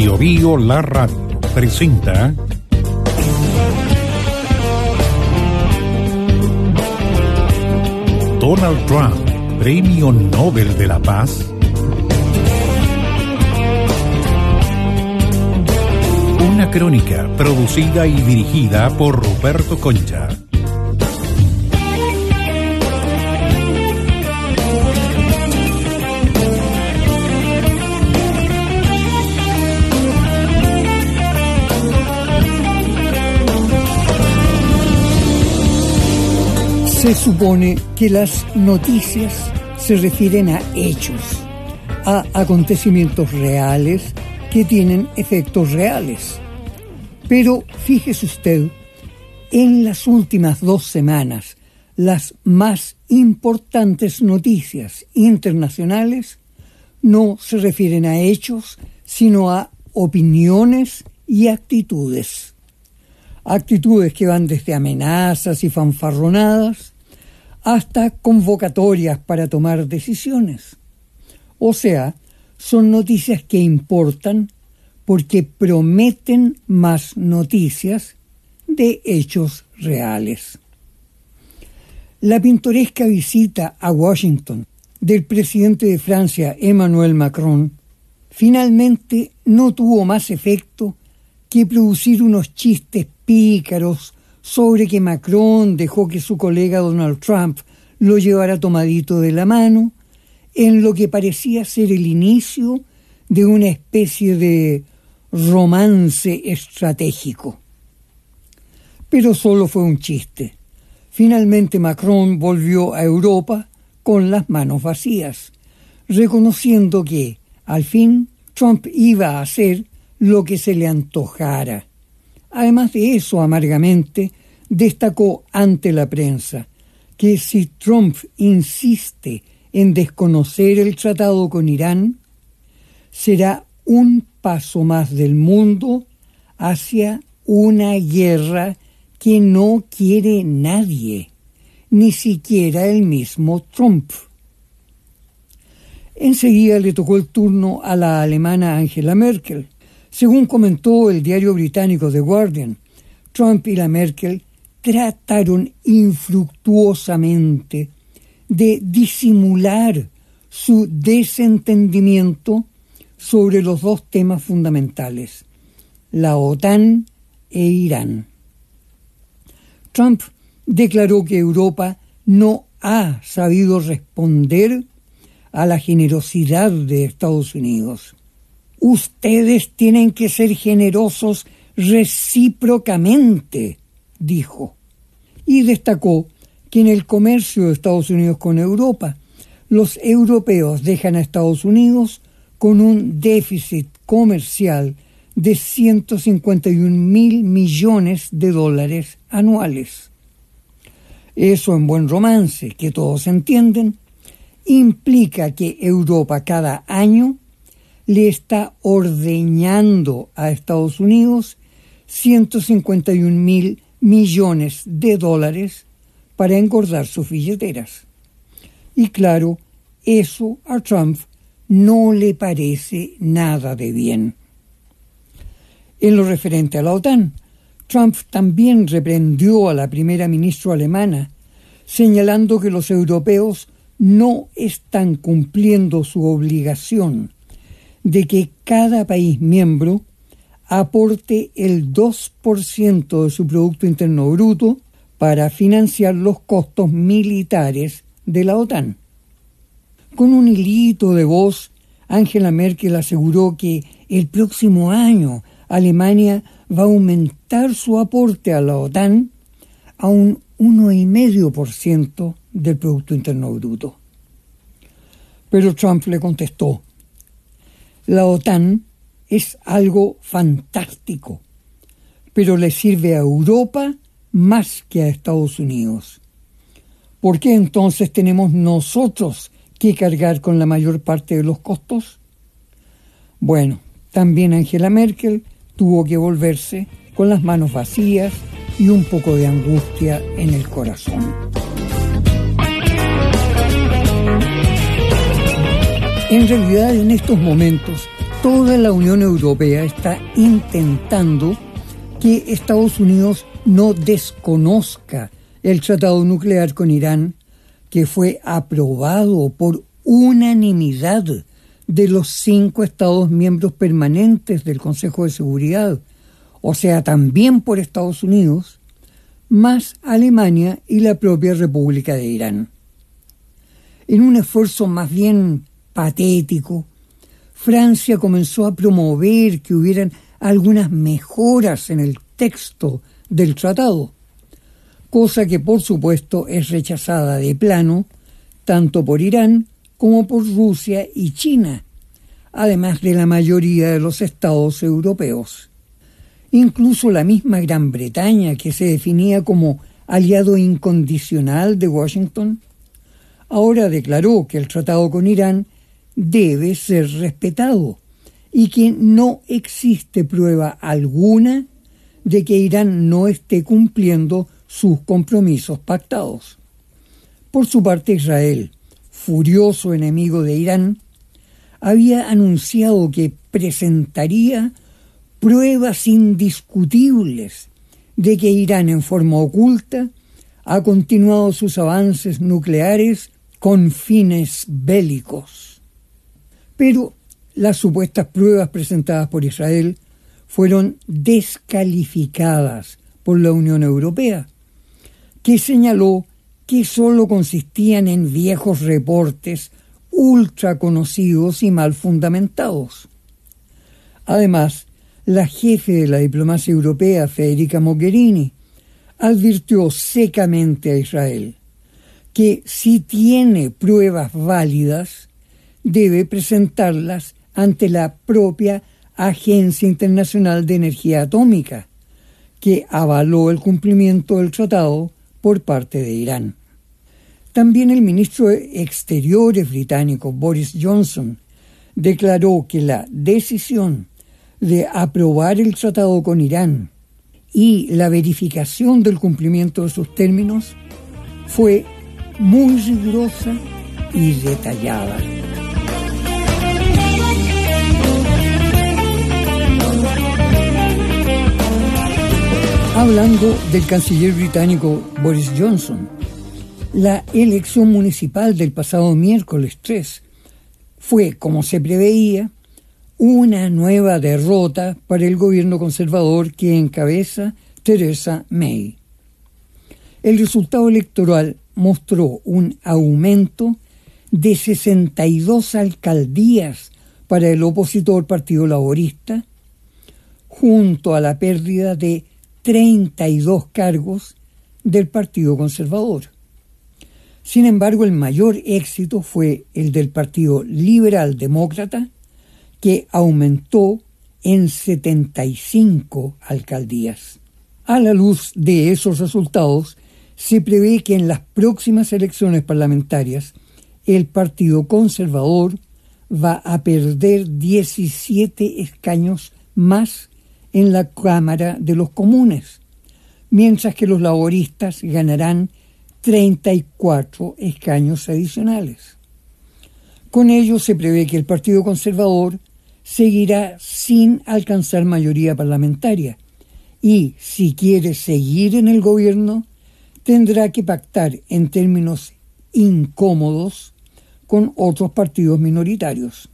Bio Bio La Radio presenta Donald Trump, Premio Nobel de la Paz. Una crónica producida y dirigida por Ruperto Concha. Se supone que las noticias se refieren a hechos, a acontecimientos reales que tienen efectos reales. Pero fíjese usted, en las últimas 2 semanas, las más importantes noticias internacionales no se refieren a hechos, sino a opiniones y actitudes. Actitudes que van desde amenazas y fanfarronadas hasta convocatorias para tomar decisiones. O sea, son noticias que importan porque prometen más noticias de hechos reales. La pintoresca visita a Washington del presidente de Francia, Emmanuel Macron, finalmente no tuvo más efecto que producir unos chistes pícaros sobre que Macron dejó que su colega Donald Trump lo llevara tomadito de la mano, en lo que parecía ser el inicio de una especie de romance estratégico. Pero solo fue un chiste. Finalmente Macron volvió a Europa con las manos vacías, reconociendo que, al fin, Trump iba a hacer lo que se le antojara. Además de eso, amargamente, destacó ante la prensa que si Trump insiste en desconocer el tratado con Irán, será un paso más del mundo hacia una guerra que no quiere nadie, ni siquiera el mismo Trump. Enseguida le tocó el turno a la alemana Angela Merkel. Según comentó el diario británico The Guardian, Trump y la Merkel trataron infructuosamente de disimular su desentendimiento sobre los 2 temas fundamentales, la OTAN e Irán. Trump declaró que Europa no ha sabido responder a la generosidad de Estados Unidos. Ustedes tienen que ser generosos recíprocamente, dijo. Y destacó que en el comercio de Estados Unidos con Europa, los europeos dejan a Estados Unidos con un déficit comercial de 151.000 millones de dólares anuales. Eso, en buen romance, que todos entienden, implica que Europa cada año le está ordeñando a Estados Unidos 151.000 millones de dólares para engordar sus billeteras. Y claro, eso a Trump no le parece nada de bien. En lo referente a la OTAN, Trump también reprendió a la primera ministra alemana, señalando que los europeos no están cumpliendo su obligación de que cada país miembro aporte el 2% de su Producto Interno Bruto para financiar los costos militares de la OTAN. Con un hilito de voz, Angela Merkel aseguró que el próximo año Alemania va a aumentar su aporte a la OTAN a un 1,5% del Producto Interno Bruto. Pero Trump le contestó: la OTAN es algo fantástico, pero le sirve a Europa más que a Estados Unidos. ¿Por qué entonces tenemos nosotros que cargar con la mayor parte de los costos? Bueno, también Angela Merkel tuvo que volverse con las manos vacías y un poco de angustia en el corazón. En realidad, en estos momentos, Toda la Unión Europea está intentando que Estados Unidos no desconozca el tratado nuclear con Irán, que fue aprobado por unanimidad de los 5 Estados miembros permanentes del Consejo de Seguridad, o sea, también por Estados Unidos, más Alemania y la propia República de Irán. En un esfuerzo más bien patético, Francia comenzó a promover que hubieran algunas mejoras en el texto del tratado, cosa que por supuesto es rechazada de plano tanto por Irán como por Rusia y China, además de la mayoría de los estados europeos. Incluso la misma Gran Bretaña, que se definía como aliado incondicional de Washington, ahora declaró que el tratado con Irán debe ser respetado y que no existe prueba alguna de que Irán no esté cumpliendo sus compromisos pactados. Por su parte, Israel, furioso enemigo de Irán, había anunciado que presentaría pruebas indiscutibles de que Irán en forma oculta ha continuado sus avances nucleares con fines bélicos. Pero las supuestas pruebas presentadas por Israel fueron descalificadas por la Unión Europea, que señaló que solo consistían en viejos reportes ultra conocidos y mal fundamentados. Además, la jefe de la diplomacia europea, Federica Mogherini, advirtió secamente a Israel que si tiene pruebas válidas, debe presentarlas ante la propia Agencia Internacional de Energía Atómica, que avaló el cumplimiento del tratado por parte de Irán. También el ministro de Exteriores británico, Boris Johnson, declaró que la decisión de aprobar el tratado con Irán y la verificación del cumplimiento de sus términos fue muy rigurosa y detallada. Hablando del canciller británico Boris Johnson, la elección municipal del pasado miércoles 3 fue, como se preveía, una nueva derrota para el gobierno conservador que encabeza Theresa May. El resultado electoral mostró un aumento de 62 alcaldías para el opositor Partido Laborista, junto a la pérdida de 32 cargos del Partido Conservador. Sin embargo, el mayor éxito fue el del Partido Liberal Demócrata, que aumentó en 75 alcaldías. A la luz de esos resultados, se prevé que en las próximas elecciones parlamentarias el Partido Conservador va a perder 17 escaños más en la Cámara de los Comunes, mientras que los laboristas ganarán 34 escaños adicionales. Con ello se prevé que el Partido Conservador seguirá sin alcanzar mayoría parlamentaria y, si quiere seguir en el gobierno, tendrá que pactar en términos incómodos con otros partidos minoritarios.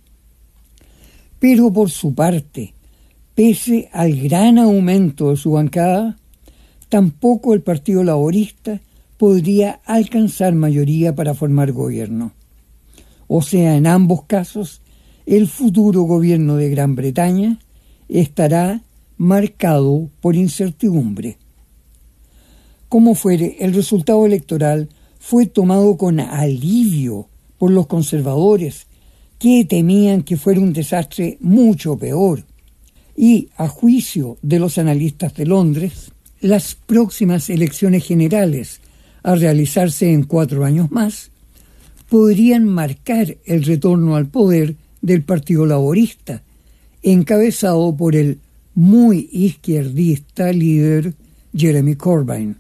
Pero por su parte, pese al gran aumento de su bancada, tampoco el Partido Laborista podría alcanzar mayoría para formar gobierno. O sea, en ambos casos, el futuro gobierno de Gran Bretaña estará marcado por incertidumbre. Como fuere, el resultado electoral fue tomado con alivio por los conservadores, que temían que fuera un desastre mucho peor. Y, a juicio de los analistas de Londres, las próximas elecciones generales, a realizarse en 4 años más, podrían marcar el retorno al poder del Partido Laborista, encabezado por el muy izquierdista líder Jeremy Corbyn.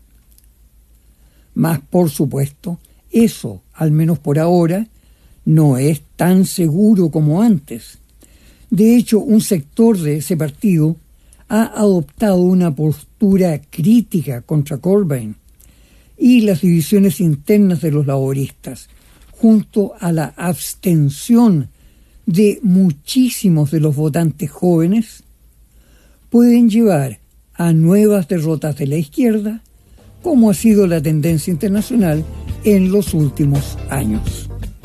Mas, por supuesto, eso, al menos por ahora, no es tan seguro como antes, De hecho, un sector de ese partido ha adoptado una postura crítica contra Corbyn y las divisiones internas de los laboristas, junto a la abstención de muchísimos de los votantes jóvenes, pueden llevar a nuevas derrotas de la izquierda, como ha sido la tendencia internacional en los últimos años.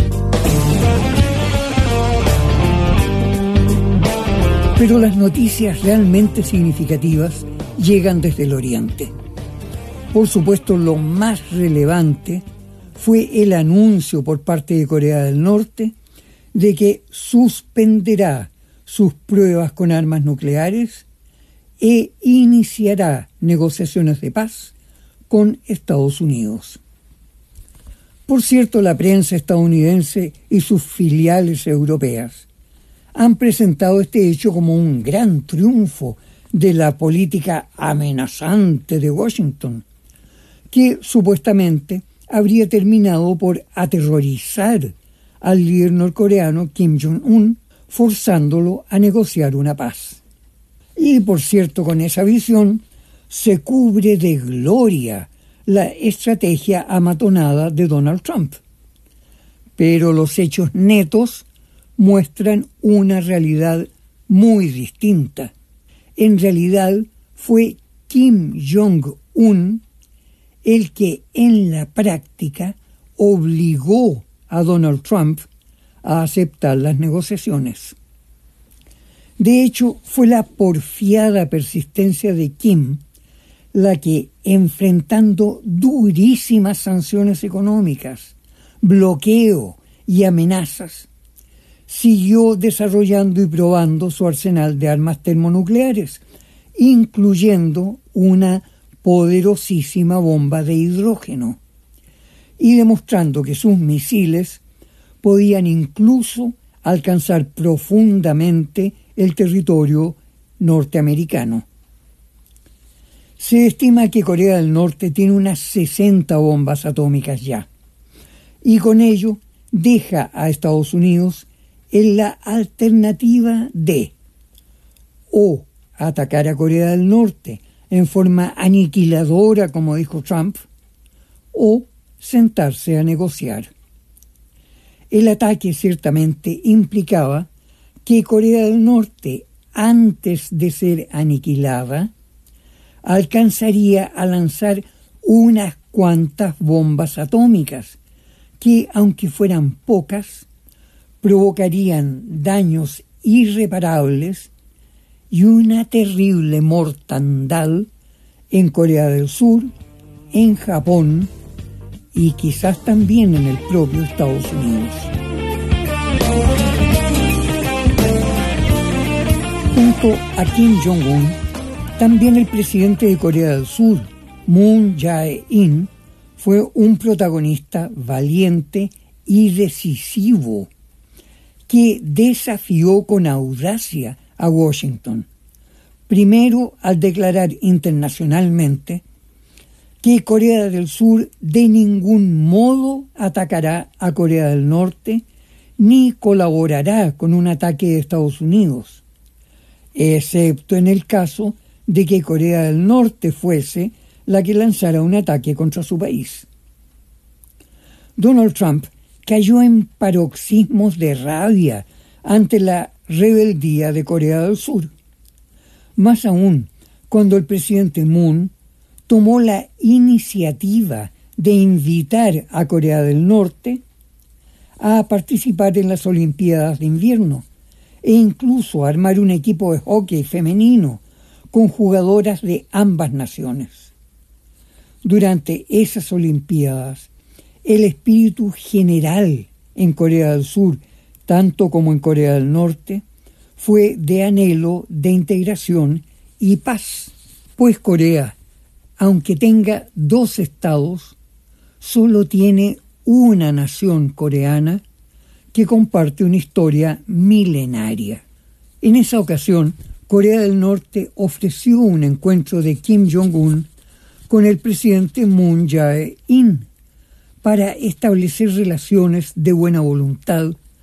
Pero las noticias realmente significativas llegan desde el Oriente. Por supuesto, lo más relevante fue el anuncio por parte de Corea del Norte de que suspenderá sus pruebas con armas nucleares e iniciará negociaciones de paz con Estados Unidos. Por cierto, la prensa estadounidense y sus filiales europeas han presentado este hecho como un gran triunfo de la política amenazante de Washington, que supuestamente habría terminado por aterrorizar al líder norcoreano Kim Jong-un, forzándolo a negociar una paz. Y, por cierto, con esa visión se cubre de gloria la estrategia amatonada de Donald Trump. Pero los hechos netos muestran una realidad muy distinta. En realidad fue Kim Jong-un el que en la práctica obligó a Donald Trump a aceptar las negociaciones. De hecho, fue la porfiada persistencia de Kim la que, enfrentando durísimas sanciones económicas, bloqueo y amenazas, siguió desarrollando y probando su arsenal de armas termonucleares, incluyendo una poderosísima bomba de hidrógeno, y demostrando que sus misiles podían incluso alcanzar profundamente el territorio norteamericano. Se estima que Corea del Norte tiene unas 60 bombas atómicas ya, y con ello deja a Estados Unidos en la alternativa de o atacar a Corea del Norte en forma aniquiladora, como dijo Trump, o sentarse a negociar. El ataque ciertamente implicaba que Corea del Norte, antes de ser aniquilada, alcanzaría a lanzar unas cuantas bombas atómicas que, aunque fueran pocas, provocarían daños irreparables y una terrible mortandad en Corea del Sur, en Japón y quizás también en el propio Estados Unidos. Junto a Kim Jong-un, también el presidente de Corea del Sur, Moon Jae-in, fue un protagonista valiente y decisivo que desafió con audacia a Washington. Primero, al declarar internacionalmente que Corea del Sur de ningún modo atacará a Corea del Norte ni colaborará con un ataque de Estados Unidos, excepto en el caso de que Corea del Norte fuese la que lanzara un ataque contra su país. Donald Trump cayó en paroxismos de rabia ante la rebeldía de Corea del Sur. Más aún, cuando el presidente Moon tomó la iniciativa de invitar a Corea del Norte a participar en las Olimpiadas de Invierno e incluso a armar un equipo de hockey femenino con jugadoras de ambas naciones. Durante esas Olimpiadas, el espíritu general en Corea del Sur, tanto como en Corea del Norte, fue de anhelo de integración y paz, pues Corea, aunque tenga 2 estados, solo tiene una nación coreana que comparte una historia milenaria. En esa ocasión, Corea del Norte ofreció un encuentro de Kim Jong-un con el presidente Moon Jae-in para establecer relaciones de buena voluntad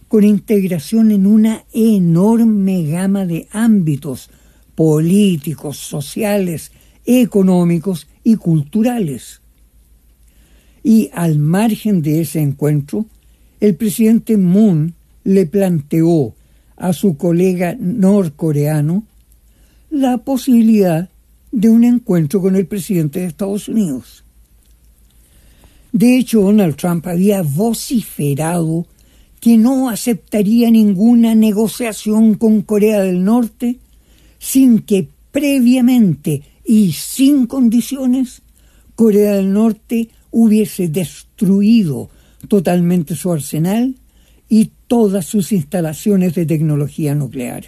con integración en una enorme gama de ámbitos políticos, sociales, económicos y culturales. Y al margen de ese encuentro, el presidente Moon le planteó a su colega norcoreano la posibilidad de un encuentro con el presidente de Estados Unidos. De hecho, Donald Trump había vociferado que no aceptaría ninguna negociación con Corea del Norte sin que previamente y sin condiciones Corea del Norte hubiese destruido totalmente su arsenal y todas sus instalaciones de tecnología nuclear.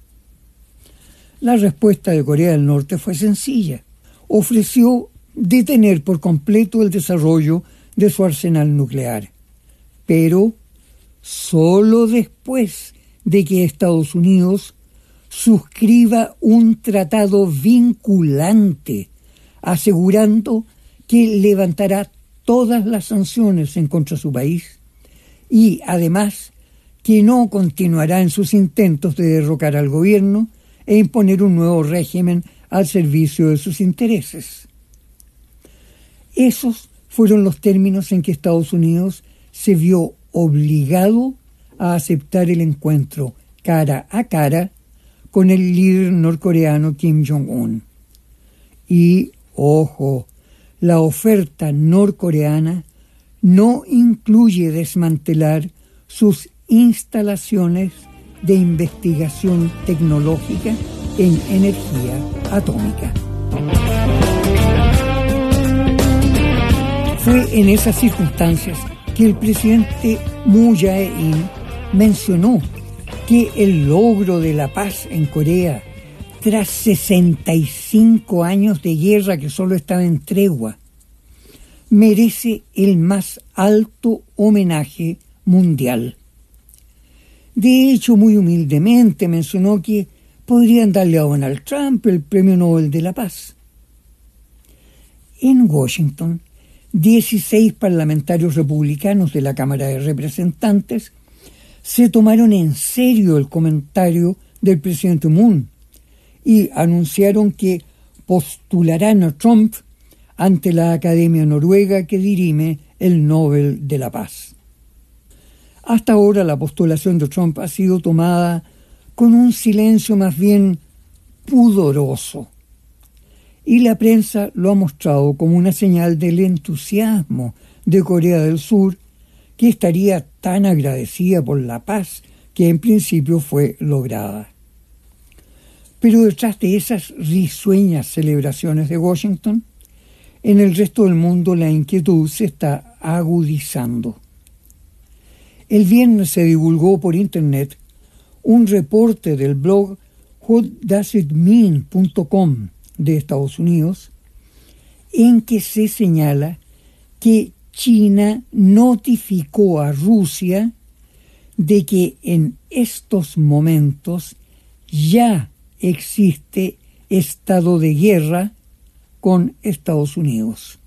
La respuesta de Corea del Norte fue sencilla. Ofreció detener por completo el desarrollo de su arsenal nuclear, pero solo después de que Estados Unidos suscriba un tratado vinculante, asegurando que levantará todas las sanciones en contra de su país y, además, que no continuará en sus intentos de derrocar al gobierno e imponer un nuevo régimen al servicio de sus intereses. Esos fueron los términos en que Estados Unidos se vio obligado a aceptar el encuentro cara a cara con el líder norcoreano Kim Jong-un. Y, ojo, la oferta norcoreana no incluye desmantelar sus instalaciones de investigación tecnológica en energía atómica. Fue en esas circunstancias que el presidente Moon Jae-in mencionó que el logro de la paz en Corea, tras 65 años de guerra que solo estaba en tregua, merece el más alto homenaje mundial. De hecho, muy humildemente mencionó que podrían darle a Donald Trump el Premio Nobel de la Paz. En Washington, 16 parlamentarios republicanos de la Cámara de Representantes se tomaron en serio el comentario del presidente Moon y anunciaron que postularán a Trump ante la Academia Noruega que dirime el Nobel de la Paz. Hasta ahora la postulación de Trump ha sido tomada con un silencio más bien pudoroso, y la prensa lo ha mostrado como una señal del entusiasmo de Corea del Sur, que estaría tan agradecida por la paz que en principio fue lograda. Pero detrás de esas risueñas celebraciones de Washington, en el resto del mundo la inquietud se está agudizando. El viernes se divulgó por internet un reporte del blog whatdoesitmean.com de Estados Unidos, en que se señala que China notificó a Rusia de que en estos momentos ya existe estado de guerra con Estados Unidos.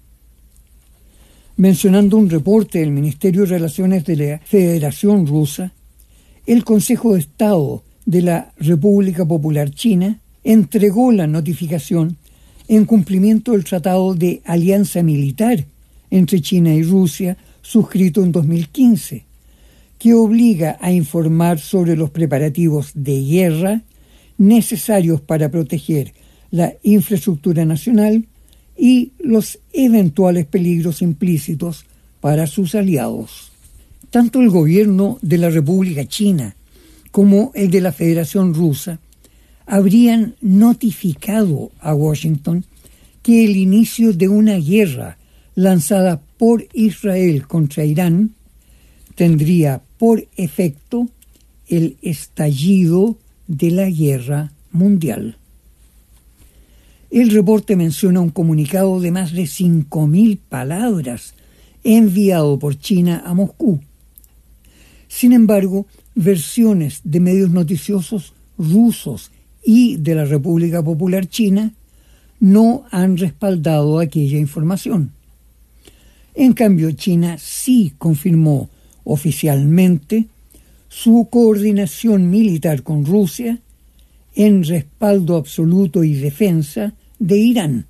Mencionando un reporte del Ministerio de Relaciones de la Federación Rusa, el Consejo de Estado de la República Popular China entregó la notificación en cumplimiento del Tratado de Alianza Militar entre China y Rusia, suscrito en 2015, que obliga a informar sobre los preparativos de guerra necesarios para proteger la infraestructura nacional y los eventuales peligros implícitos para sus aliados. Tanto el gobierno de la República China como el de la Federación Rusa habrían notificado a Washington que el inicio de una guerra lanzada por Israel contra Irán tendría por efecto el estallido de la guerra mundial. El reporte menciona un comunicado de más de 5.000 palabras enviado por China a Moscú. Sin embargo, versiones de medios noticiosos rusos y de la República Popular China no han respaldado aquella información. En cambio, China sí confirmó oficialmente su coordinación militar con Rusia en respaldo absoluto y defensa de Irán.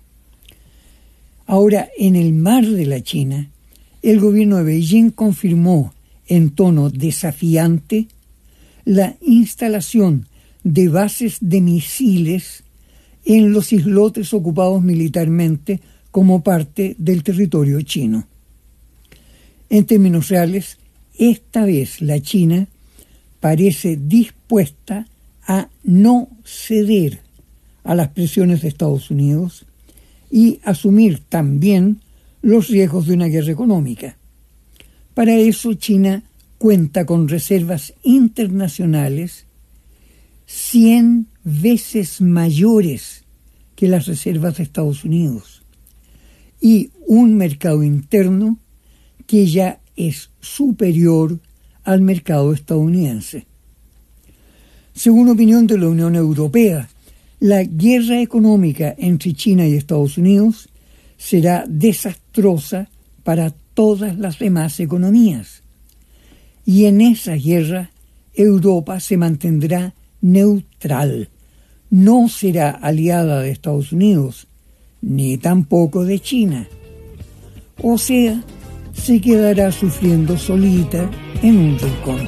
Ahora, en el mar de la China, el gobierno de Beijing confirmó en tono desafiante la instalación de bases de misiles en los islotes ocupados militarmente como parte del territorio chino. En términos reales, esta vez la China parece dispuesta a no ceder a las presiones de Estados Unidos y asumir también los riesgos de una guerra económica. Para eso, China cuenta con reservas internacionales 100 veces mayores que las reservas de Estados Unidos y un mercado interno que ya es superior al mercado estadounidense. Según opinión de la Unión Europea, la guerra económica entre China y Estados Unidos será desastrosa para todas las demás economías. Y en esa guerra, Europa se mantendrá neutral. No será aliada de Estados Unidos, ni tampoco de China. O sea, se quedará sufriendo solita en un rincón.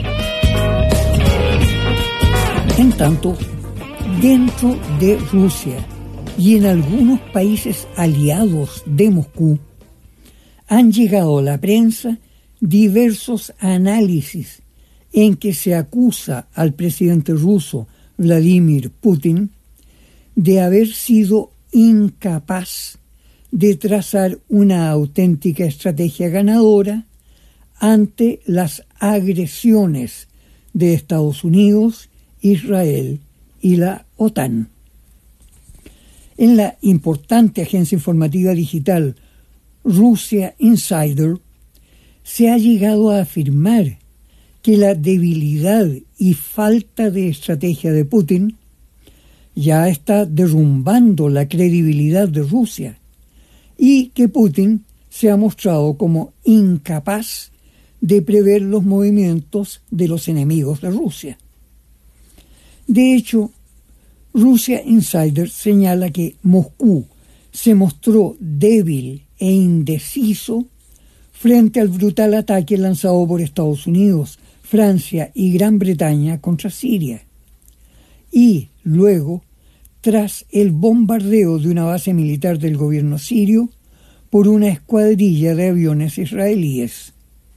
En tanto, dentro de Rusia y en algunos países aliados de Moscú, han llegado a la prensa diversos análisis en que se acusa al presidente ruso Vladimir Putin de haber sido incapaz de trazar una auténtica estrategia ganadora ante las agresiones de Estados Unidos, Israel y la OTAN. En la importante agencia informativa digital Russia Insider se ha llegado a afirmar que la debilidad y falta de estrategia de Putin ya está derrumbando la credibilidad de Rusia y que Putin se ha mostrado como incapaz de prever los movimientos de los enemigos de Rusia. De hecho, Russia Insider señala que Moscú se mostró débil e indeciso frente al brutal ataque lanzado por Estados Unidos, Francia y Gran Bretaña contra Siria. Y luego, tras el bombardeo de una base militar del gobierno sirio por una escuadrilla de aviones israelíes.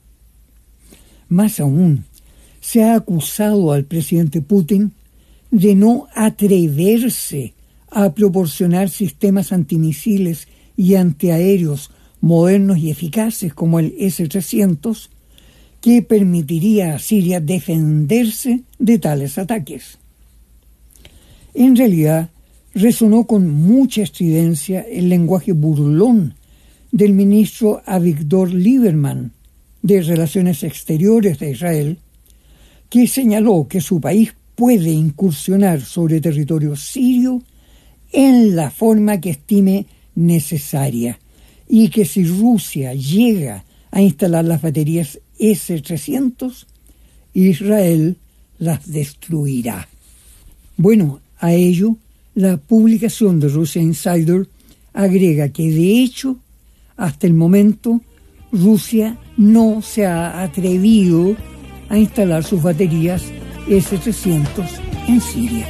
Más aún, se ha acusado al presidente Putin de no atreverse a proporcionar sistemas antimisiles y antiaéreos modernos y eficaces como el S-300, que permitiría a Siria defenderse de tales ataques. En realidad, resonó con mucha estridencia el lenguaje burlón del ministro Avigdor Lieberman de Relaciones Exteriores de Israel, que señaló que su país puede incursionar sobre territorio sirio en la forma que estime necesaria y que si Rusia llega a instalar las baterías S-300, Israel las destruirá. Bueno, a ello, la publicación de Russia Insider agrega que, de hecho, hasta el momento, Rusia no se ha atrevido a instalar sus baterías S-300 en Siria.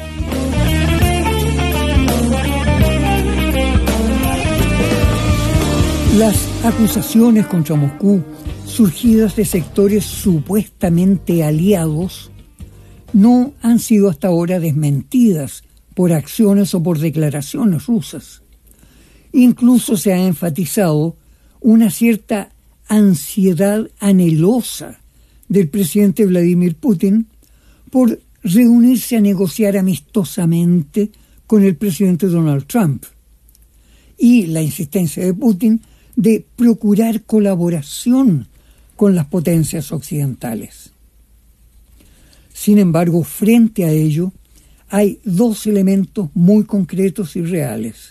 Las acusaciones contra Moscú, surgidas de sectores supuestamente aliados, no han sido hasta ahora desmentidas por acciones o por declaraciones rusas. Incluso se ha enfatizado una cierta ansiedad anhelosa del presidente Vladimir Putin por reunirse a negociar amistosamente con el presidente Donald Trump y la insistencia de Putin de procurar colaboración con las potencias occidentales. Sin embargo, frente a ello, hay dos elementos muy concretos y reales.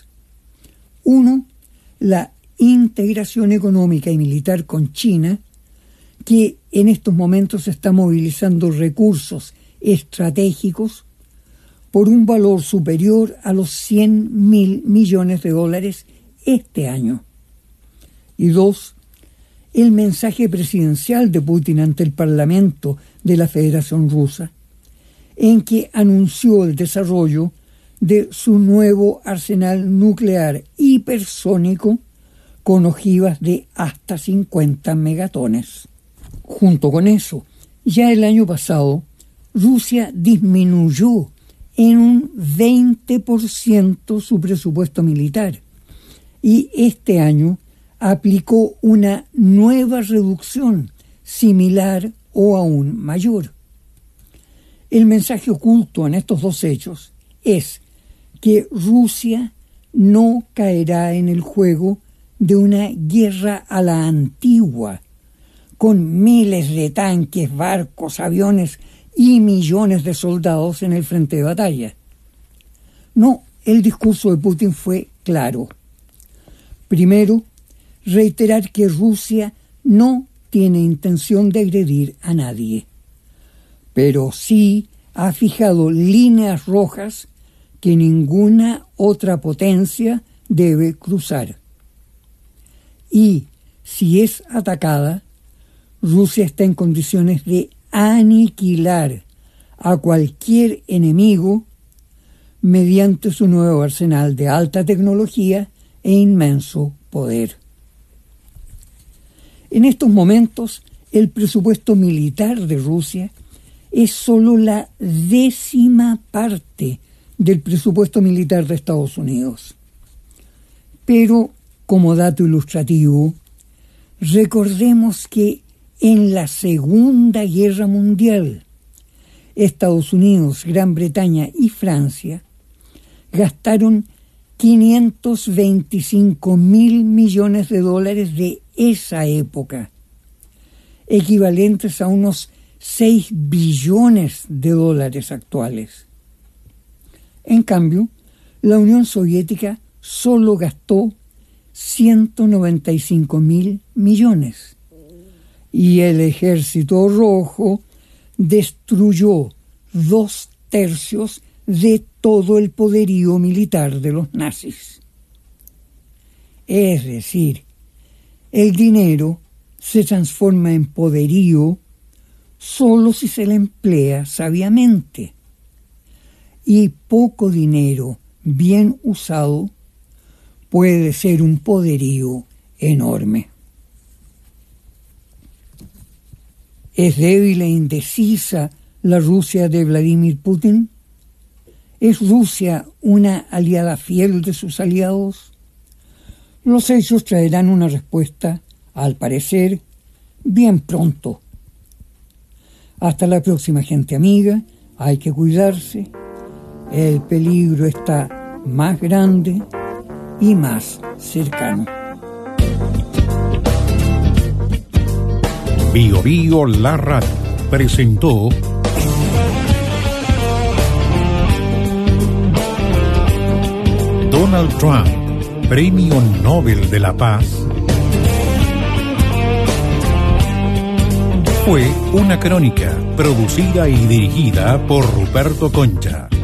Uno, la integración económica y militar con China, que en estos momentos está movilizando recursos estratégicos por un valor superior a los 100.000 millones de dólares este año. Y 2, el mensaje presidencial de Putin ante el Parlamento de la Federación Rusa, en que anunció el desarrollo de su nuevo arsenal nuclear hipersónico con ojivas de hasta 50 megatones. Junto con eso, ya el año pasado, Rusia disminuyó en un 20% su presupuesto militar y este año aplicó una nueva reducción similar o aún mayor. El mensaje oculto en estos dos hechos es que Rusia no caerá en el juego de una guerra a la antigua, con miles de tanques, barcos, aviones y millones de soldados en el frente de batalla. No, el discurso de Putin fue claro. Primero, reiterar que Rusia no tiene intención de agredir a nadie, pero sí ha fijado líneas rojas que ninguna otra potencia debe cruzar. Y si es atacada, Rusia está en condiciones de aniquilar a cualquier enemigo mediante su nuevo arsenal de alta tecnología e inmenso poder. En estos momentos, el presupuesto militar de Rusia es solo la 10ª parte del presupuesto militar de Estados Unidos. Pero, como dato ilustrativo, recordemos que en la Segunda Guerra Mundial, Estados Unidos, Gran Bretaña y Francia gastaron 525.000 millones de dólares de esa época, equivalentes a unos 6 billones de dólares actuales. En cambio, la Unión Soviética solo gastó 195.000 millones y el Ejército Rojo destruyó 2/3 de todo el poderío militar de los nazis. Es decir, el dinero se transforma en poderío solo si se le emplea sabiamente. Y poco dinero bien usado puede ser un poderío enorme. ¿Es débil e indecisa la Rusia de Vladimir Putin? ¿Es Rusia una aliada fiel de sus aliados? Los hechos traerán una respuesta, al parecer, bien pronto. Hasta la próxima, gente amiga. Hay que cuidarse. El peligro está más grande y más cercano. Bio Bio La Radio presentó Donald Trump, Premio Nobel de la Paz, fue una crónica producida y dirigida por Ruperto Concha.